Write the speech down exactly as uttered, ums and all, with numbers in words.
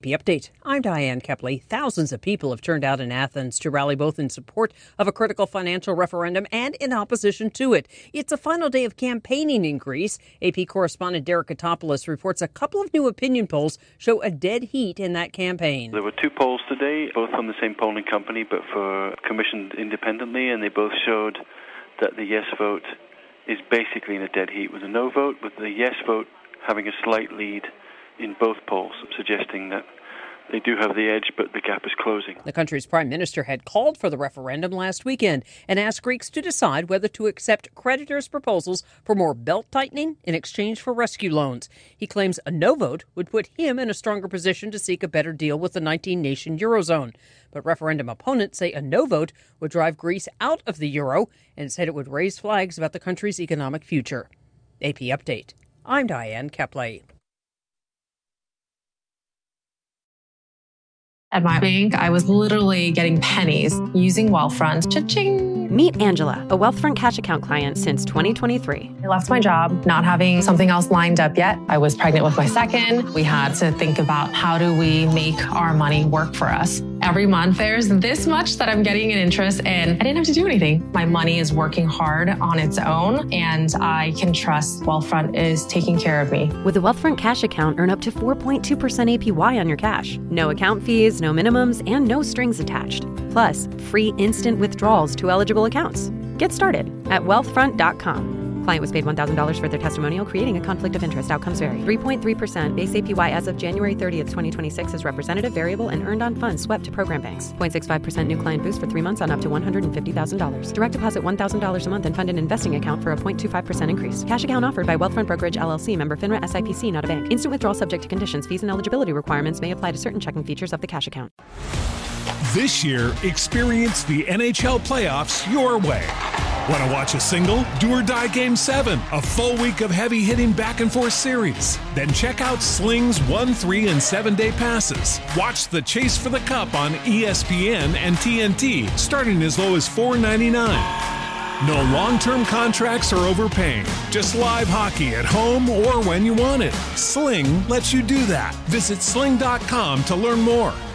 The update. I'm Diane Kepley. Thousands of people have turned out in Athens to rally both in support of a critical financial referendum and in opposition to it. It's a final day of campaigning in Greece. A P correspondent Derek Katopoulos reports a couple of new opinion polls show a dead heat in that campaign. There were two polls today, both from the same polling company, but for commissioned independently, and they both showed that the yes vote is basically in a dead heat with a no vote, with the yes vote having a slight lead in both polls, suggesting that they do have the edge, but the gap is closing. The country's prime minister had called for the referendum last weekend and asked Greeks to decide whether to accept creditors' proposals for more belt-tightening in exchange for rescue loans. He claims a no vote would put him in a stronger position to seek a better deal with the nineteen-nation Eurozone. But referendum opponents say a no vote would drive Greece out of the euro and said it would raise flags about the country's economic future. A P Update. I'm Diane Kepley. At my bank, I was literally getting pennies using Wealthfront. Cha-ching! Meet Angela, a Wealthfront cash account client since twenty twenty-three. I left my job, not having something else lined up yet. I was pregnant with my second. We had to think about how do we make our money work for us. Every month, there's this much that I'm getting in interest, and I didn't have to do anything. My money is working hard on its own, and I can trust Wealthfront is taking care of me. With the Wealthfront cash account, earn up to four point two percent A P Y on your cash. No account fees, no minimums, and no strings attached. Plus, free instant withdrawals to eligible accounts. Get started at wealthfront dot com. Client was paid one thousand dollars for their testimonial, creating a conflict of interest. Outcomes vary. three point three percent base A P Y as of January thirtieth, twenty twenty-six is representative, variable, and earned on funds swept to program banks. zero point six five percent new client boost for three months on up to one hundred fifty thousand dollars. Direct deposit one thousand dollars a month and fund an investing account for a zero point two five percent increase. Cash account offered by Wealthfront Brokerage L L C, member FINRA S I P C, not a bank. Instant withdrawal subject to conditions. Fees and eligibility requirements may apply to certain checking features of the cash account. This year, experience the N H L playoffs your way. Want to watch a single? Do or Die Game seven, a full week of heavy-hitting back-and-forth series. Then check out Sling's one, three, and seven-day passes. Watch the Chase for the Cup on E S P N and T N T, starting as low as four ninety-nine. No long-term contracts or overpaying. Just live hockey at home or when you want it. Sling lets you do that. Visit sling dot com to learn more.